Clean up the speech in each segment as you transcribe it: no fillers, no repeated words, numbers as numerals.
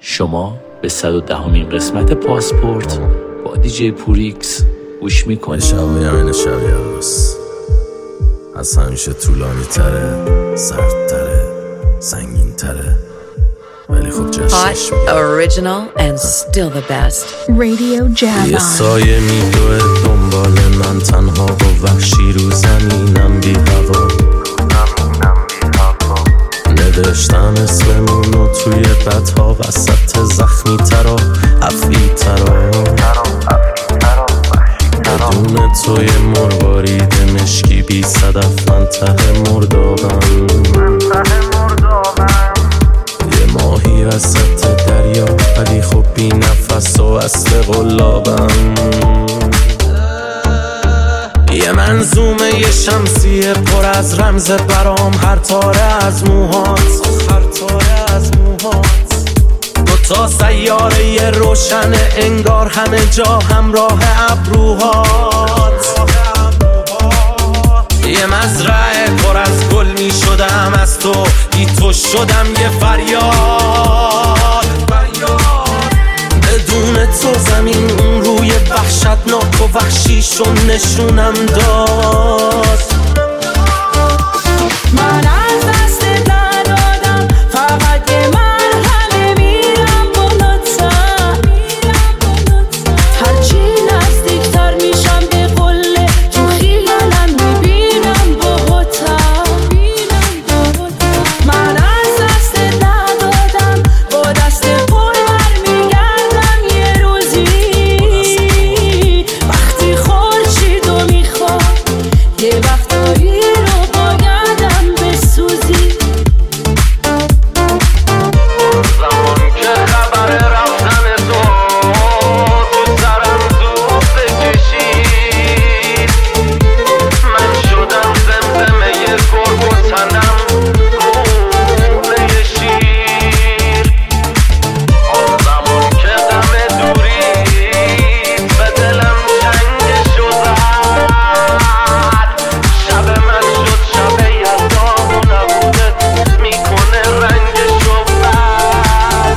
شما به 110مین قسمت پاسپورت با دیجی پوریکس گوش میکنید. شبای همین شبی عباس از همیشه طولانی تره، سردتره، سنگین تره، ولی خب جشنش Hot, original and still the best. Radio Java. یه سایه میدوه دنبال من، تنها و وحشی رو زمینم بی هوا. نوشتم اسممونو توی بدها وسط زخمی ترا، افعی ترا. بدون توی مروارید مشکی بی صدف من ته مردابم. یه ماهی وسط دریا ولی خب بی نفس و اصل قلابم. یه منظومه یه شمسیه پر از رمز برام، هر تاره از موهات، هر تاره از موهات. دوتا سیاره یه روشنه انگار همه جا همراه ابروهات. یه مزرعه پر از گل می شدم از تو، بی تو شدم یه فریاد. بدون تو زمین اون روی وحشتناک و وحشیشو نشونم داد. من از دست ندادم، فقط یه مرحله میرم بالاتر. هرچی نزدیکتر میشم به قله، تو خیالم میبینم باهاتر. من از دست ندادم، با دست پر برمیگردم یه روزی. وقتی خورشیدو میخوام، یه وقتایی رو بایدم بسوزی. زمان که خبر رفتن تو سرم زود بکشید، من شدم زمزمه گرگ و تنم روله شیر. آن زمان که دم دورید به دلم چنگشو زد، شب من شد شب یلدا و نبودت میکنه رنگشو بد.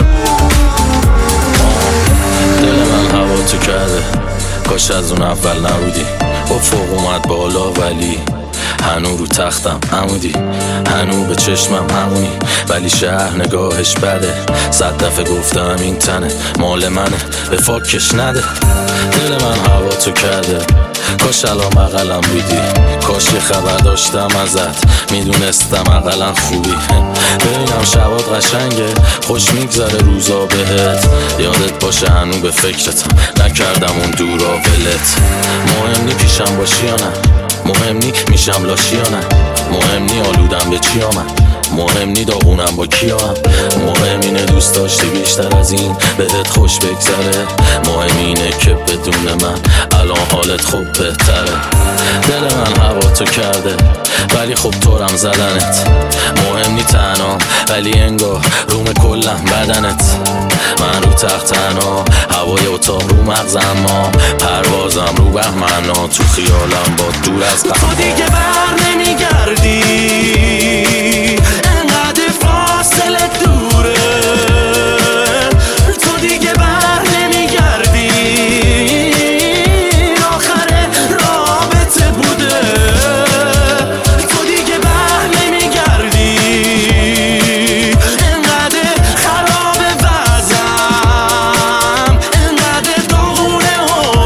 دل من هوا تو کرده، کاش از اون اول نبودی. با فوق اومد بالا ولی هنو رو تختم عمودی، هنو به چشمم همونی، ولی شهر نگاهش بده. 100 دفعه گفتم این تنه مال منه، به فاکش نده. دل من هوا تو کرده، کاش الان بغلم بودی، کاش یه خبر داشتم ازت، میدونستم اقلا خوبی. ببینم شبات قشنگه، خوش میگذره روزا بهت، یادت باشه هنو به فکرتم، نکردم اون دورا ولت. مهم نی پیشم باشی یا نه، مهم نی میشم لاشی یا نه، مهم نی آلودم به چی آمد، مهم نی داغونم با کیا هم. مهم اینه دوست داشتی بیشتر از این بهت خوش بگذره، مهم اینه که بدون من الان حالت خوب بهتره. دل من هوا تو کرده ولی خب تورم زدنت، مهم نی تنها ولی انگار روم کلم بدنت. من رو تخت تنها، هوای اتاق رو مغزم، ما پروازم رو بهمنا، تو خیالم با دور از غم. تو دیگه بر نمیگردی، انقدر فاصله دوره، تو دیگه بر نمیگردی، آخر رابطه بوده. تو دیگه بر نمیگردی، انقدر خراب وضعم، انقدر داغونه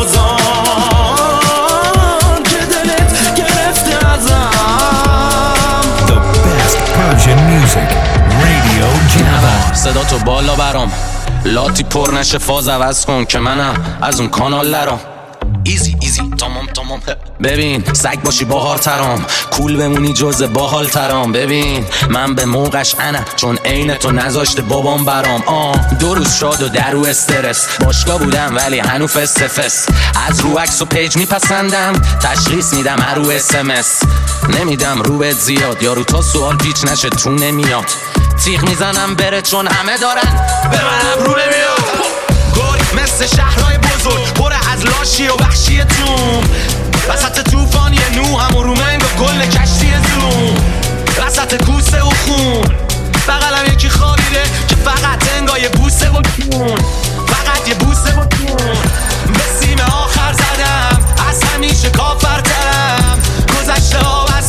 حوزان که دلت گرفته ازم. The best Persian music, Radio Java. صدا تو بالا برام، لاتی پر نشه فاز عوض کن که منم از اون کانال لرام. ایزی تمام ببین سگ باشی باحال ترام، کول بمونی جز باحال ترام. ببین من به موقعش انا، چون عین تو نذاشته بابام برام. 2 روز شاد و در رو استرس، باشگاه بودم ولی هنو فس. از رو عکس و پیج میپسندم، تشخیص میدم هر رو SMS. نمیدم رو بهت زیاد، یارو تا سوال پیچ نشه تو نمیاد. تیغ میزنم بره چون همه دارن به من ابرو نمیاد. گل مثل شهرهای بزرگ پر از لاشی و وحشی توم، وسط توفان یه نو هم و رومنگ و گل کشتی زوم، وسط کوسه و خون بغلم یکی خوابیده که فقط انگاه بوسه و تون، فقط یه بوسه با تون. به سیم آخر زدم، از همیشه کافرترم، گذشته ها و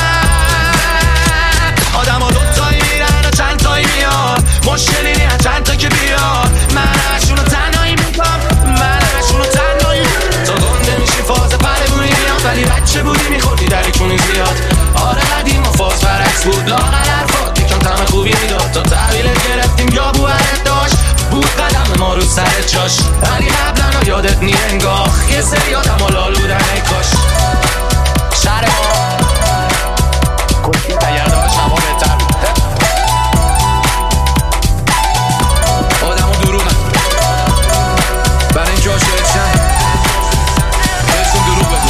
سرم. آدم ها دوتایی میرن و چند تایی میان، مشکلی نیست چند تا که بیان. من همشون رو تنهایی میکنم، من همشون رو تنهایی. تا گنده میشی فاز پربونی میاد، ولی بچه بودی میخوردی در کونی زیاد. آره قدیم و فاز برعکس بود، لاغر حرفات یکم طعم خوبی میداد. تا تحویلت گرفتیم یا بوهرت داشت، بود قدم ما رو سر جاش. ولی قبلا یادت نی انگاه، یه سری آدم ها لالودن ای کاش. شهر ما کلی تگر داشت هوا بهتر بود. آدم ها دروغن، برای این جا شاید شن بهشون دروغ بگو.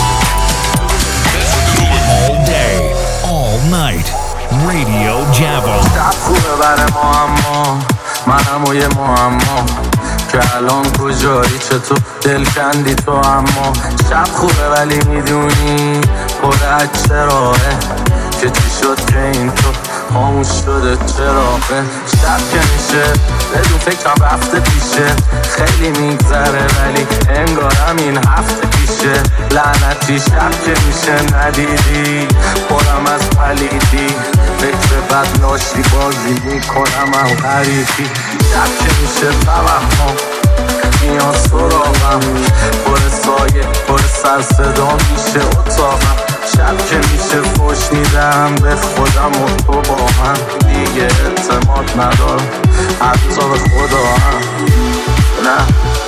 All day, all night, Radio Java. شب خوبه بره ما، اما منم و یه معما که الان کجایی، چطور دل کندی تو. اما شب خوبه ولی میدونی پر از چراغه، که چی شد که این تو خاموش شده چراغه. شب که میشه بدون فکرم رفته پیشه، خیلی میگذره ولی انگارم این هفته پیشه. لعنتی شب که میشه ندیدی پرم از پلیدی، فکر بد ناشی بازی میکنم هم غریبی. شب که میشه توهم میان سراغم، پر سایه پر سر صدا میشه اتاقم. شب که میشه فوش میدم به خودم و تو با هم، دیگه اعتماد ندارم حتی به خدا هم. نه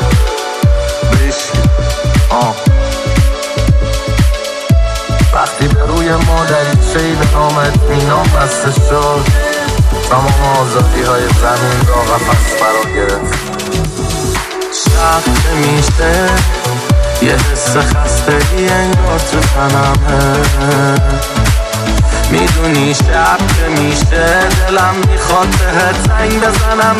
بشی وقتی به روی مادریچه به نامت مینام بسته شد، تمام آزادی های زمین را قفس فرا گرفت. شب که میشه یه حس خستگی انگار تو تنمه، میدونی شب که میشه دلم میخواد بهت زنگ بزنم.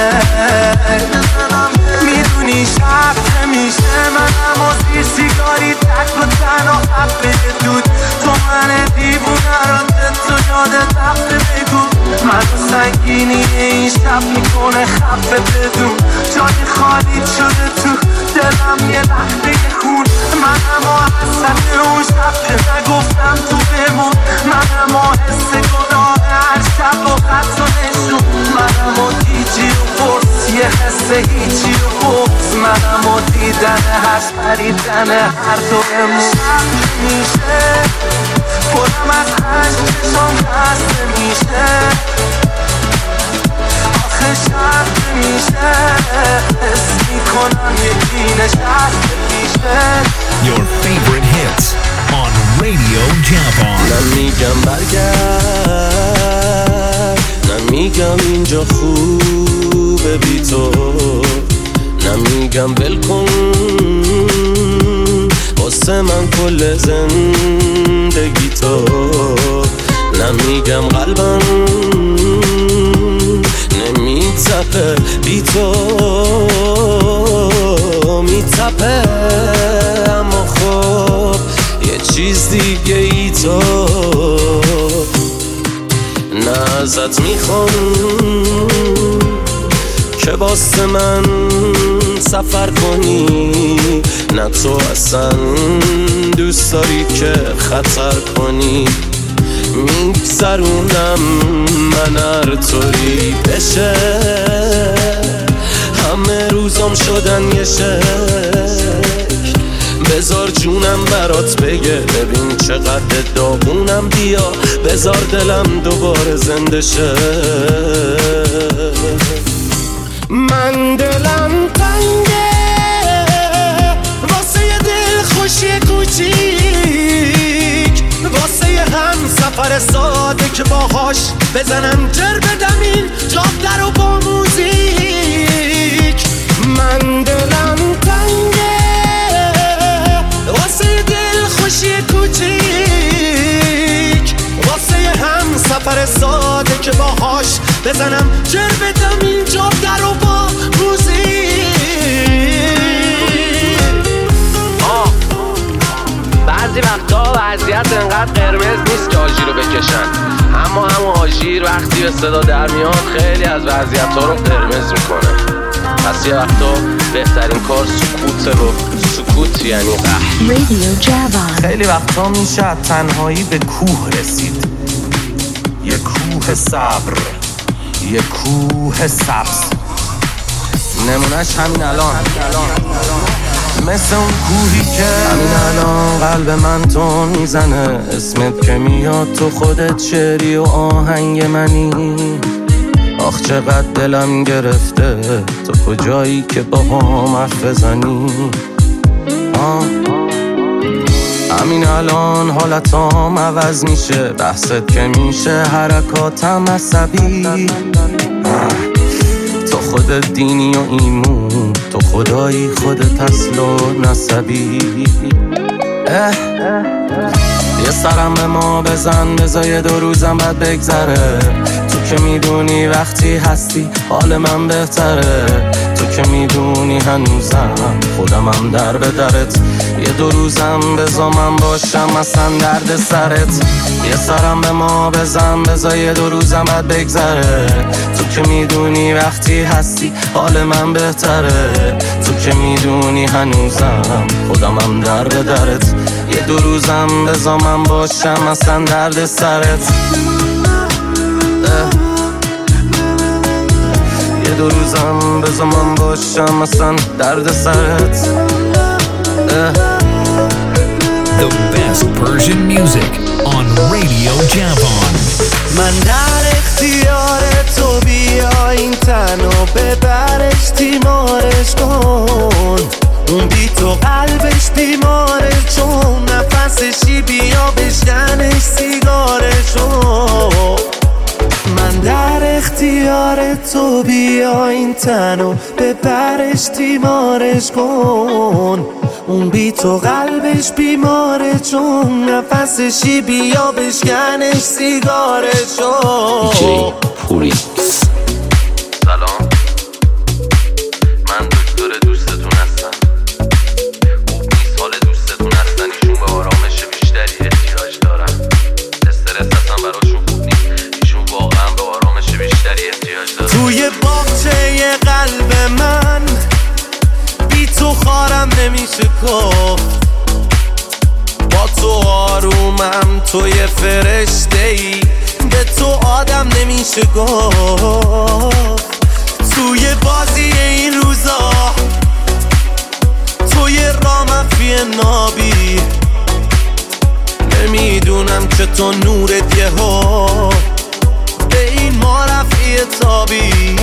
میدونی شب که میشه منم و زیر سیگاری تک و تنها حبه دود، تو من دیوونه را تو یادت رفته بگو. من سنگینی این شب میکنه خفه بدون، جای خالی شده تو دلم یه لحظه خون. من اما حسن اون شب که نگفتم تو بمون، من اما حس گناه هر شب و خط و نشون. من اما دیجی و فرس یه حس هیچی و بغز، من اما دیدن هش پریدن هر دومون. شب میشه پرم از عشق چشم خسته میشه، آخه شب میشه حس میکنم یکی نشسته پیشه. Your favorite hits on Radio Java. نمیگم برگرد، نمیگم اینجا خوبه بی تو، نمیگم بلکن واسه من کل زندگی تو، نمیگم قلبم نمیتپه بی تو، میتپه اما خب یه چیز دیگه ای تو. نه ازت میخوام که واسه من سفر کنی، نه تو اصلا دوست داری که خطر کنی. میگذرونم من هر طوری بشه، همه روزام شدن یه شکل. بذار جونم برات بگه ببین چقدر داغونم، بیا بذار دلم دوباره زنده شه. من دلم تنگه واسه یه دل خوشی کوچیک، واسه یه هم سفر ساده که باهاش بزنم جر بدم این جاده رو با موزیک. من دلم تنگه واسه یه دل خوشی کوچیک، واسه یه هم سفر ساده که باهاش بزنم جر بدم این جاده رو با موزیک. بعضی وقتا وضعیت انقدر قرمز نیست که آژیر رو بکشن، اما همون آژیر وقتی به صدا در میاد خیلی از وضعیت ها رو قرمز میکنه. پس بعضی وقتا بهترین کار سکوت رو سکوت یعنی قهر. رادیو جوان. خیلی وقتا میشه تنهایی به کوه رسید، یه کوه صبر، یه کوه سبز. نمونهش همین الان، مثل اون کوهی که همین الان قلب من تون میزنه. اسمت که میاد تو خودت شعری و آهنگ منی. آخ چقدر دلم گرفته تو کجایی که با هم حرف بزنی. همین الان حالتام عوض میشه، بحثت که میشه حرکاتم عصبی. تو خودت دینی و ایمون، تو خدایی خودت اصل و نسبی. یه سرم به ما بزن، بذار 2 روزم بعد بگذره. تو که میدونی وقتی هستی حال من بهتره. تو که میدونی هنوزم خودمم در به درت. یه 2 روزم بذار من باشم اصلا درد سرت. یه سرم به ما بزن، بذار 2 روزم بعد بگذره. تو که میدونی وقتی هستی حال من بهتره. تو که میدونی هنوزم خودمم در به درت. یه 2 روزم بذار من باشم اصلا درد سرت. یه 2 روزم بذار من باشم اصلا درد سرت. The best Persian music on Radio Javan. من در اختیار تو، بیا این تنو ببرش تیمارش کن. اون بی تو قلبش بیماره، چون نفسشی بیا بشکنش سیگارشو. من در اختیار تو، بیا این تنو ببرش تیمارش کن. اون بی تو قلبش بیماره، چون نفسشی بیا بشکنش سیگارشو. دیجی پوریکس. سلام، من دکتر دوستتون هستم. خوب نیست حال دوستتون هستن، ایشون به آرامش بیشتری احتیاج دارن. استرس اصلا براشون خوب نیست، ایشون واقعا به آرامش بیشتری احتیاج دارن. توی باغچه قلب من بی تو خارم نمیشه گفت. با تو آرومم، تو یه فرشته‌ای، به تو آدم نمیشه گفت. توی بازی این روزا تو یه رامفی نابی. نمیدونم که تو نورت یهو به این ما رفعی تابی.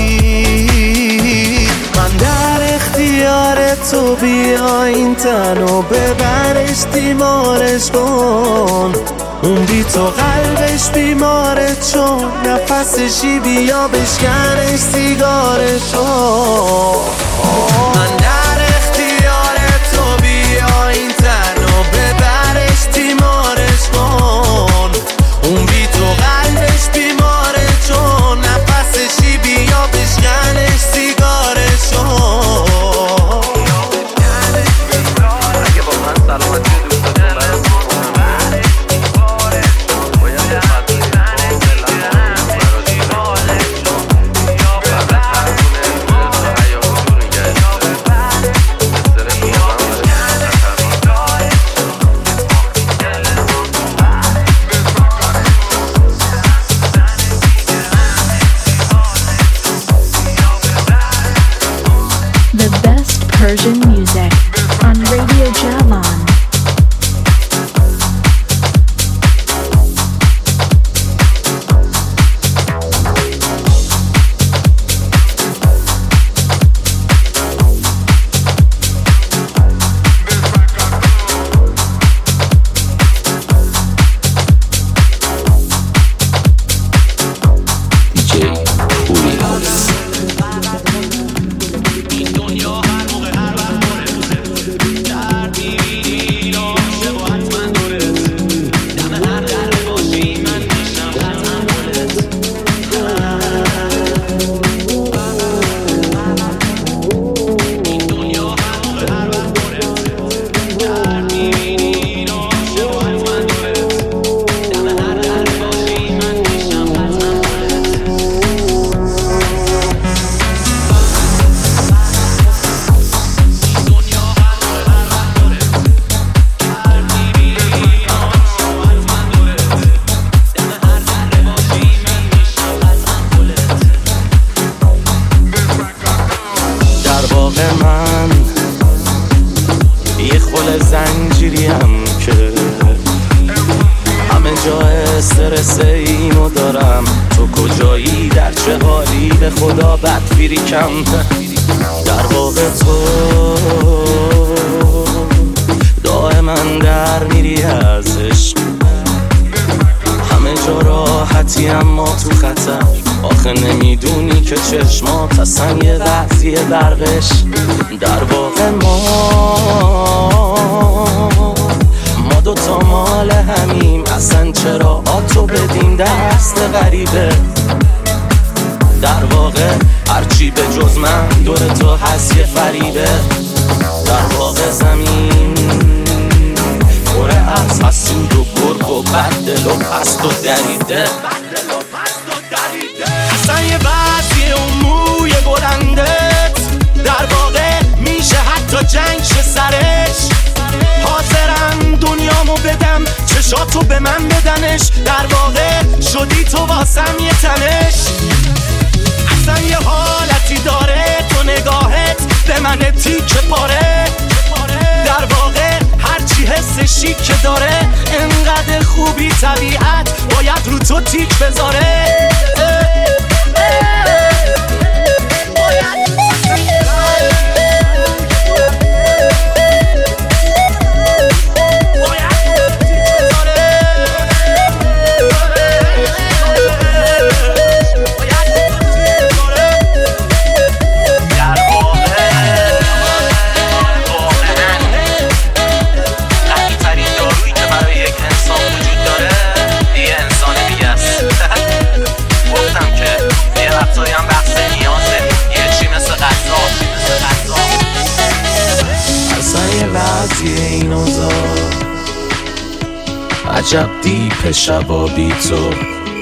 من در اختیار تو، بیا این تنو ببرش تیمارش کن. اون بی تو قلبش بیماره، چون نفسشی بیا بشکنش سیگارشو. من در اختیار تو، بیا این تنو ببرش تیمارش کن. اون بی تو قلبش بیماره، چون نفسشی بیا بشکنش سیگارشو. اگه با من سلامتی دوستتون براتون The best Persian music on Radio Javan. دیجی پوریکس. این دنیا هر موقع هر وقت من یه خل زنجیریم که همه جا استرس اینو دارم. تو کجایی در چه حالی به خدا بدفیریکم. در واقع تو دائما در میری از عشق. همه جا راحتی اما تو خطر. آخه نمیدونی که چشمات اصلا یه وقتی برقش. در واقع ما دوتا مال همیم. اصلا چرا آتو بدیم دست غریبه. در واقع هرچی به جز من دور تو هست یه فریبه. در واقع زمین خوره از حسود و گرگ و بددل و پست و دریده. اصلا یه وضعی اون موی بلندت در واقع میشه حتی جنگ شه سرش. حاضرم دنیامو بدم چشاتو به من بدنش. در واقع شدی تو واسم یه تنش. اصلا یه حالتی داره تو نگاهت به من تیکه پاره. در واقع هرچی حس شیکه داره انقدر خوبی طبیعت باید رو تو تیک بذاره. عجب دیپ شبا بی تو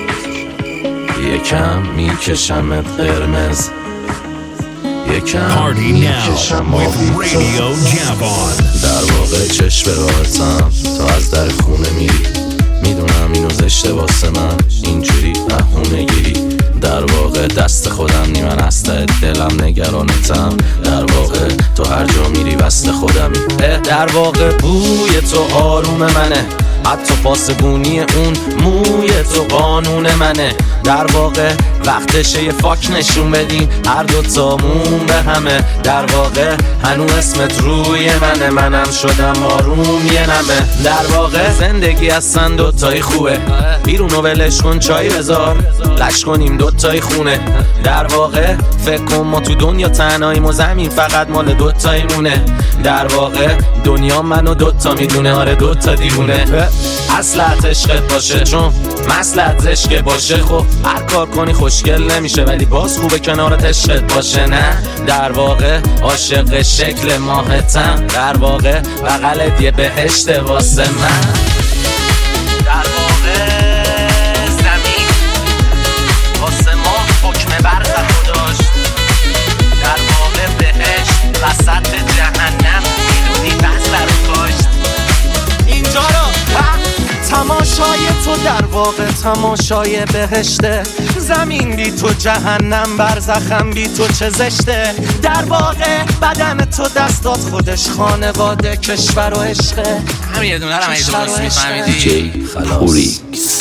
یکم میکشمت قرمز. یکم میکشم آبی تو. در واقع چشم راحتم تا از در خونه میری. میدونم اینو زشته واسه من اینجوری بهونه گیری. در واقع دست خودم نی من هسته دلم نگرانتم. در واقع تو هر جا میری وسط خودمی. در واقع بوی تو آروم منه. حتی پاسبونی اون موی تو قانون منه. در واقع وقتشه یه فاک نشون بدیم هر دوتامون به همه. در واقع هنوز اسمت روی منه. منم شدم آروم یه نمه. در واقع زندگی اصلا دوتایی خوبه. بیرونو ولش کن چایی بذار لش کنیم دوتایی خونه. در واقع فکر کن ما تو دنیا تنهاییم و زمین فقط مال دوتایی مونه. در واقع دنیا منو دوتا میدونه. آره دوتا دیوونه. اصلت عشقت باشه چون مصلحت عشق باشه. خب هر کار کنی خوشگل نمیشه ولی باز خوبه کنارت عشقت باشه. نه در واقع عاشق شکل ماهتم. در واقع بغلت یه بهشت واسه من. در واقع زمین واسه ما حکم برق داشت. در واقع بهشت وسط جهنم میدونی بس برو کاشت. اینجا رو تماشای تو در واقع تماشای بهشته. زمین بی تو جهنم برزخم بی تو چه زشته. در واقع بدن تو دستات خودش خانواده کشور و عشقه. همین یه دونه رو همین درست میفهمیدی. دیجی پوریکس.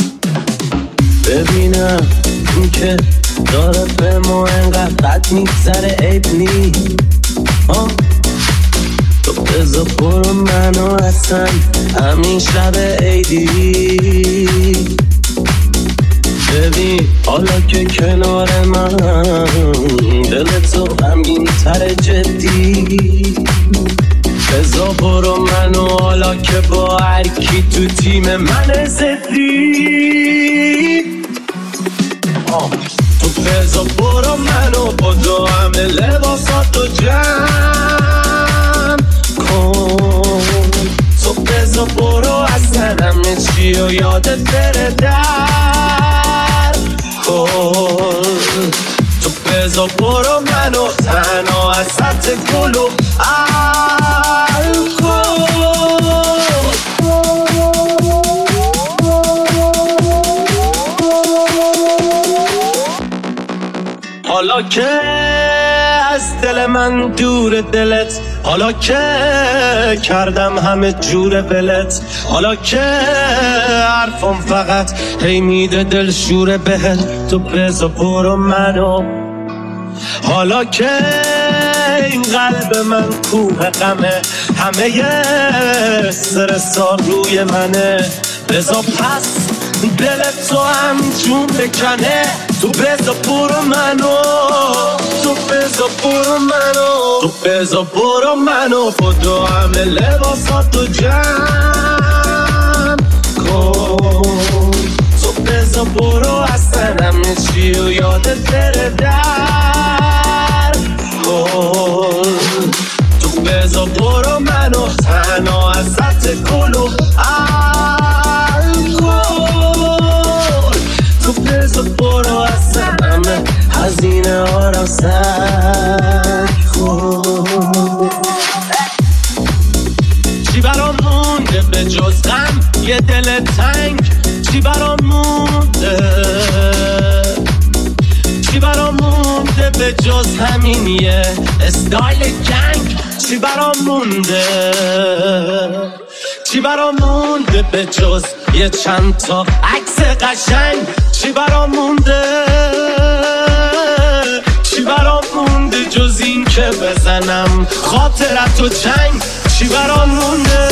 ببینم این که داره به ما انقدر قد میگذره عیب نی. تو بزا برو منو اصلا همین شب عیدی. ببین حالا که کنار من دل تو غمگین تر جدی. بزا برو منو حالا که با هر کی تو تیم من زدی. تو بزا برو منو با دو همه لباساتو جمع کن. تو بزا برو اصلا همه چی و یادت بره در کن. تو بزا برو منو تنها از سطح گل و حالا که از دل من دور دلت، حالا که کردم همه جور ولت، حالا که حرفم فقط هی میده دل شوره بهت، تو بزا برو منو، حالا که این قلب من کوه غمه، همه استرسا روی منه، بزا پس دل تو هم جون بکنه، تو بزا برو منو، تو بزا برو منو، تو بزا برو منو، خودو همه لباساتو جمع کن، تو بزا برو اصلا همه چی و یادت بره در کن، تو بزا برو منو تنها ازت کلو تو بزا برو اصلا همه هزینه ها را سر خود. چی برام مونده به جز غم یه دل تنگ، چی برام مونده، چی برام مونده به جز همین یه استایل گنگ، چی برام مونده، چی برام مونده به جز یه چند تا عکس قشنگ، چی برام مونده، چی برام مونده جز این که بزنم خاطرتو چنگ، چی برام مونده،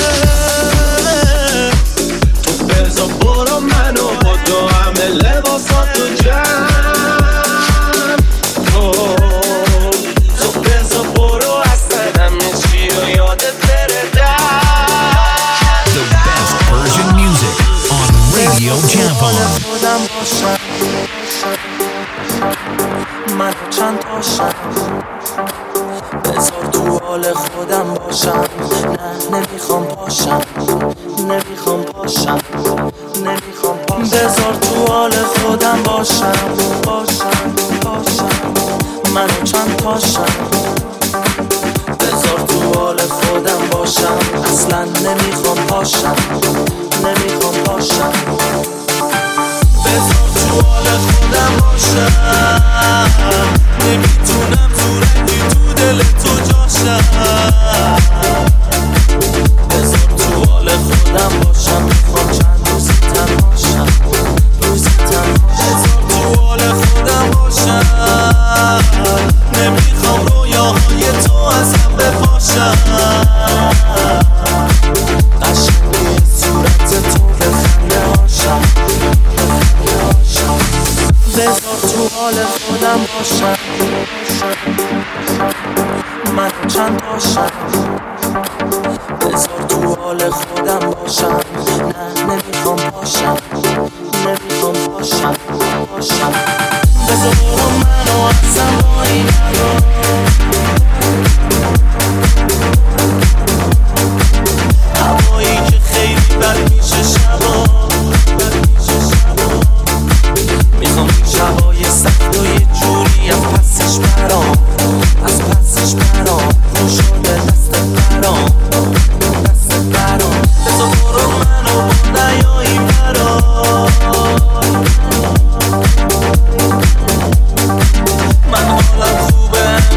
تو بزا برو منو با دو همه لباساتو جمع کن، تو بزا برو اصلا همه چی رو یادت بره در The best Persian music on Radio Japan. من چند تاشم بذار تو حال خودم باشم، نه نمیخوام پاشم، نمیخوام پاشم، نمیخوام پاشم، بذار تو حال خودم باشم، باشم، باشم، من چند تاشم بذار تو حال خودم باشم، اصلا نمیخوام پاشم، نمیخوام پاشم، بذار تو حال خودم باشم، نمیتونم زورکی تو دل تو جاشم، بذار تو حال خودم باشم، میخوام چند روزی تنهاشم، روزی تنهاشم، بذار تو حال خودم باشم، نمیخوام رویاهای تو ازم بپاشم، قشنگی صورت تو به خنده هاشم، بذار تو حال خودم باشم، من چند تاشم بذار تو حال خودم باشم، نه نمیخوام پاشم، نمیخوام پاشم، پاشم، بذار برو منو ازم بایی نرو، هوایی که خیلی بد میشه شبا، میخوام این شبای سخت و یه جوری از پسش برام، از پسش برام، رو شده دست برام، دست برام، بذار برو منو نیایی برام، من حالم خوبه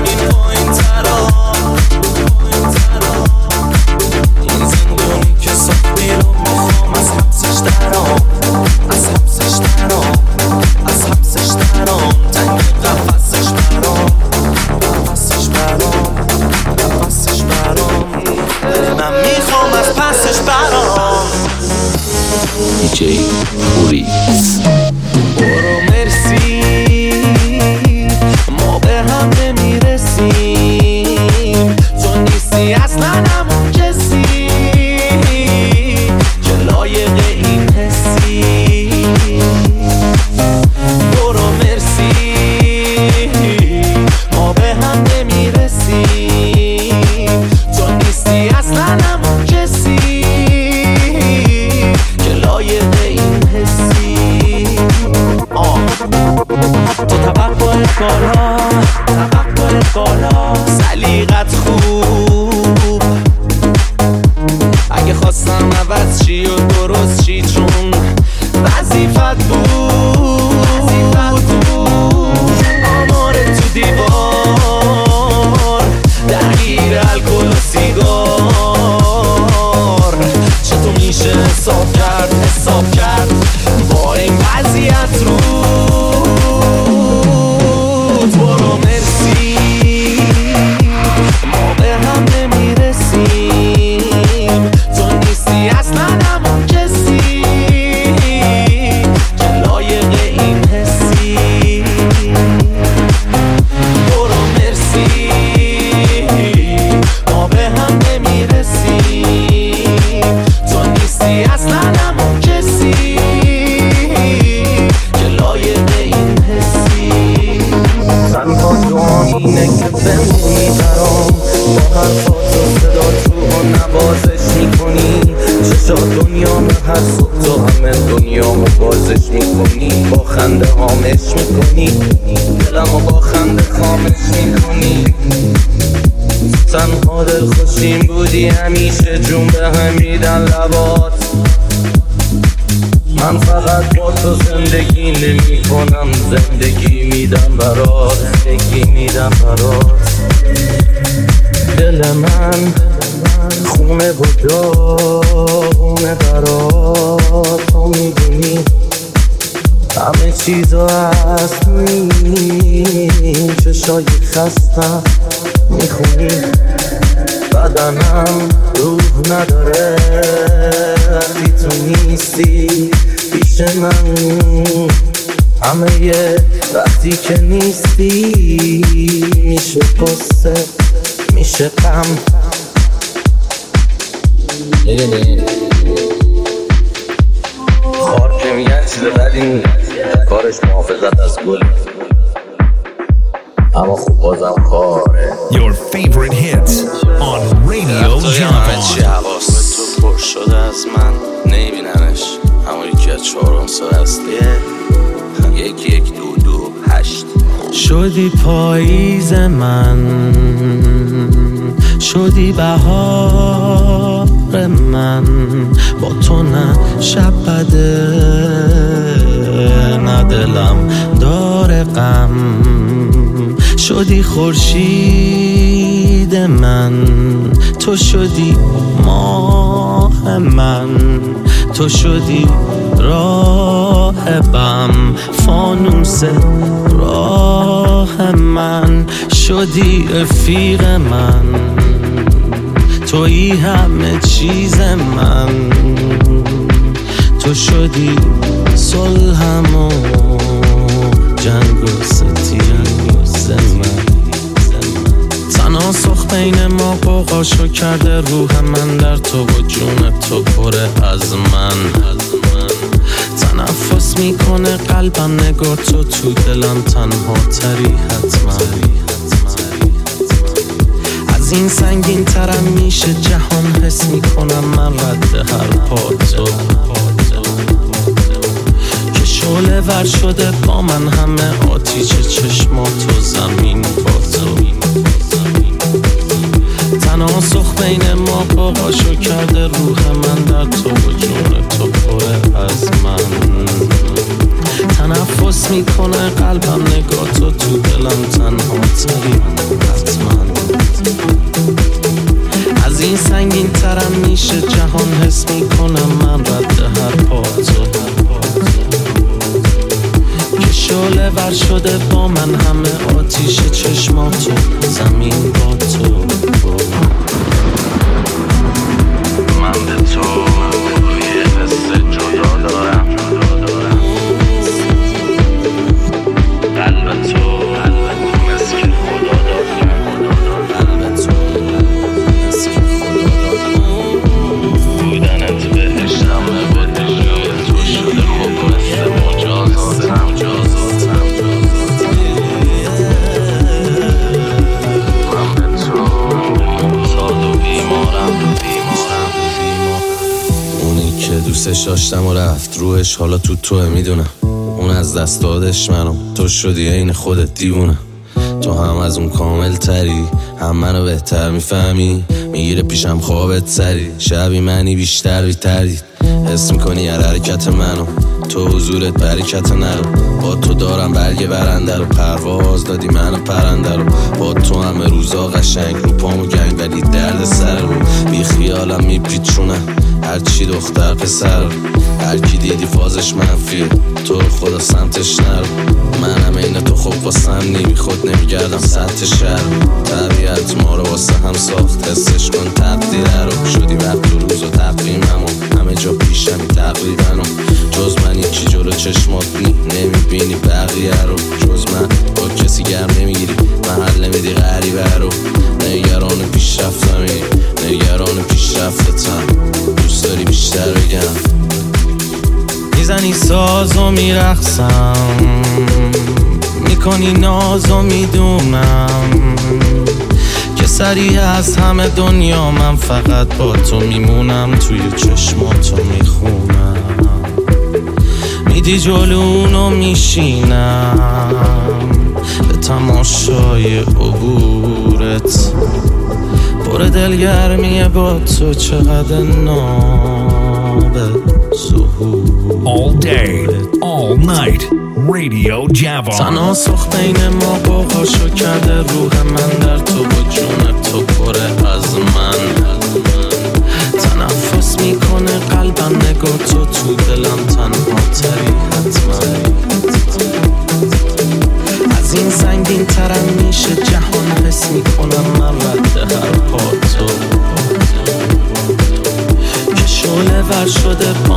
داشتیم بودی همیشه جون به هم میدن لبات. من فقط با تو زندگی نمی کنم، زندگی میدم برات، زندگی میدم برات. دل من خونه و داغونه برات، تو میدونی همه چیزا هستنی، چشای خستم میخونی، بدنم روح نداره وقتی تو نیستی پیش من. همه یه وقتی که نیستی میشه قصه میشه غم. میدونی خار که میگن چیز بدی کارش محافظت از گل، اما خوب بازم کاره. Your favorite hits on Radio Javon. چی حواس تو پر شده از من نمیبیننش، اما یکی از 4 سال اصلیه 1128. شدی پاییز من، شدی بهار من، با تو نه شب بده نه دلم داره غم. شدی خورشید من، تو شدی ماه من، تو شدی راه بم، فانوس راه من. شدی رفیق من، تویی همه چیز من، تو شدی صلحم و جنگ و ستیز من. تناسخ بین ما قوقاشو کرده روح من در تو و جون تو پره از من. تنفس میکنه قلبم نگاه تو دلم تنها تری حتما. از این سنگین ترم میشه جهان، حس میکنم من رد هر پاتو که شعله ور شده با من همه آتیش چشماتو زمین با تو. تناسخ بین ما قوقاشو کرده روح من در تو و جون تو پره از من. تنفس میکنه قلبم نگاه تو دلم تنها تری حتما. از این سنگین ترم میشه جهان، حس میکنم من رد هر پاتو که شعله ور شده با من همه آتیش چشماتو زمین با تو. من به تو یه حس جدا دارم، قلب تو مثل که خدا دارم، قلب تو مثل که خدا دارم. بودنت بهشتم به جای تو شده خوب مثل مجازاتم. من به تو ساد و بیمارم. اونی که دوستش داشتم و رفت روحش حالا توه میدونم. اون از دست دادش منو، تو شدی عین خودت دیوونه. تو هم از اون کامل تری، هم منو بهتر میفهمی. میگیره پیشم خوابت سری، شبی منی بیشتر بیتردید. حس میکنی هر حرکت منو، تو حضورت برکت نرو. با تو دارم برگ برنده رو، پرواز دادی منو پرنده رو. با تو همه روزا قشنگ رو پامو گنگ، ولی درد سر رو بی خیالم میپیچونم. هرچی دختر پسر، هر کی دیدی فازش منفیه، تو رو خدا سمتش نرو. منم این تو خوب واسم نیمی خود نمیگردم سمت شهر. طبیعت ما رو واسه هم ساخت، حسش کن تقدیره رو. شدی وقت و روز و تقویمم و همه جا پیشمی تقریبا. جز من یکی جلو چشمات نمیبینی بقیه رو. جز من با کسی گرم نمیگیری، محل نمیدی غریبه رو. نگران پیشرفتمی، نگران پیشرفتتم. دوست داری بیشتر بگم، میزنی ساز و میرقصم، میکنی ناز و میدونم که سریع از همه دنیا من فقط با تو میمونم. توی چشماتو میخونم، میدی جلونو میشینم به تماشای عبورت. پر دلگرمیه با تو چقدر نابه ظهور All day, all night, Radio Java. تنها سخت بین ما باقاشو کرده روح من در تو با جون تو پره از من تنفس میکنه قلبم نگاه تو دلم تنها تری حتما از این زنگین ترم میشه جهان حس میکنم من رد هر پا تو که شعله ور شده